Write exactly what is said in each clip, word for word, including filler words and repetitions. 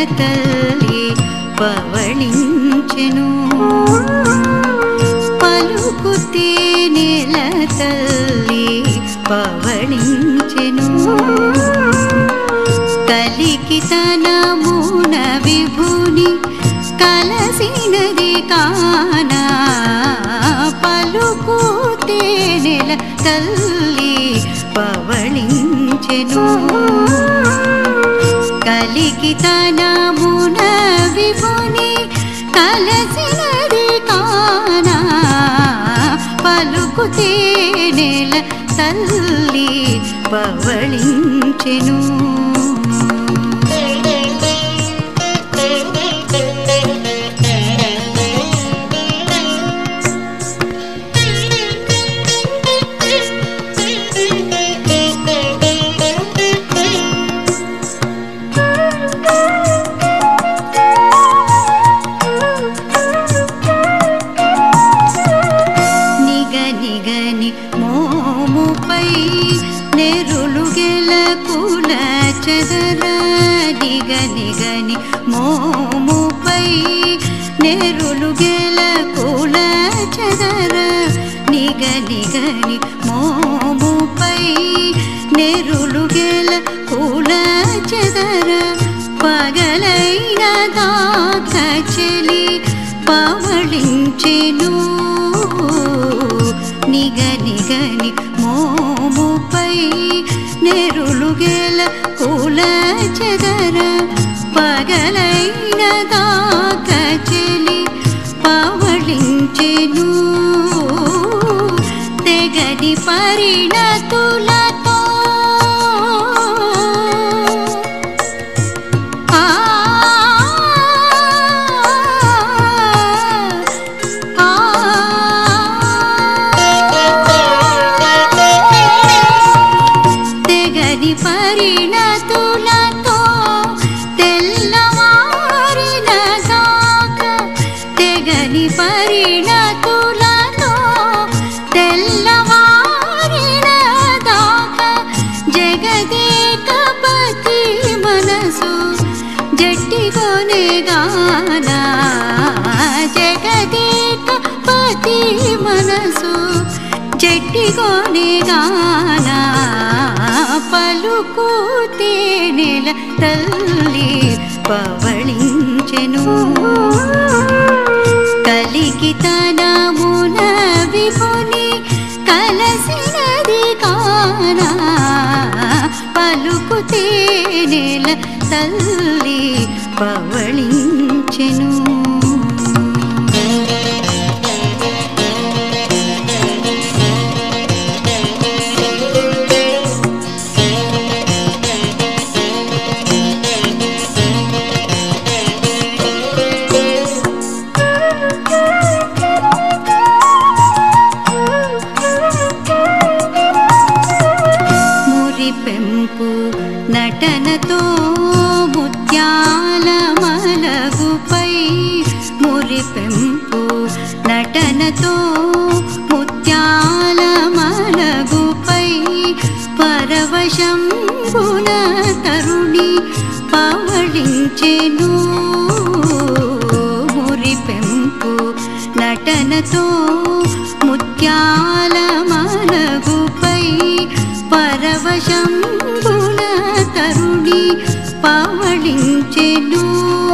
తల్లి పవళించెను పలుకుతే నెల తల్లి పవళించెను కలికి తనమున విభుని కలసినది కానా పలుకుతే నెల తల్లి పవళించెను కలికి తనమున విభుని కలసినది కానా పలుకుతే నెల తల్లి పవళించెను మోముపై నెరులు గెలకుల చెదర నిగ నిగని మోముపై నెరులు గెలకుల చెదర నిగ నిగని మోముపై నెరులు గెలకుల చెదర పగలైన దాక చెలి పవళించెను నిగ నిగని మోముపై నెరులు గెల కుల చెదర పగలైన దాక చెలి పవళించెను తెగని పరిణతులతో పరిణతులతో తెల్లవారిన దాక తెగని పరిణతులతో తెల్లవారిన దాక జగదేకపతి మనసు జట్టిగొనే గానా జగదేకపతి మనసు జట్టిగొనే గానా పలుకుతే నెల తల్లి పవళించెను కలికి తనమున విభుని కలసినది కానా పలుకుతే నెల తల్లి పవళించెను పెంపు నటనతో ముత్యాల మలగుపై మురి పెంపు నటనతో ముత్యాల మలగుపై పరవశంబున తరుణి పవళించెను మురి పెంపు నటనతో ముత్యాల మలగుపై పరవశంబున తరుణి పవళించెను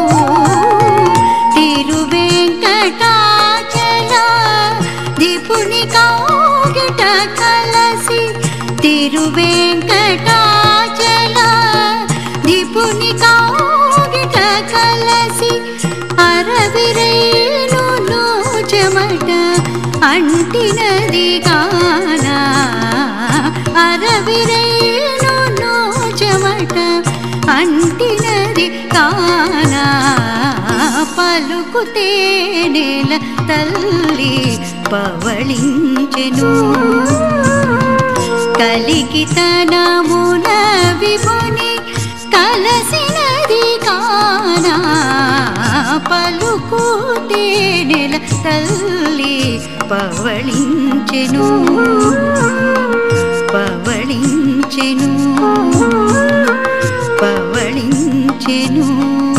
తిరువేంకటాచల దిపుని కౌగిట కలసి తిరువేంకటాచల దిపుని కౌగిట కలసి అరవిరేణును చెమట అంటినది గానా అరవిరేణును చెమట అంటినది కానా పలుకుతే నెల తల్లి పవళించెను కలికి తనమున విభుని కలసినది కానా పలుకుతే నెల తల్లి పవళించెను పవళించెను పవళించెను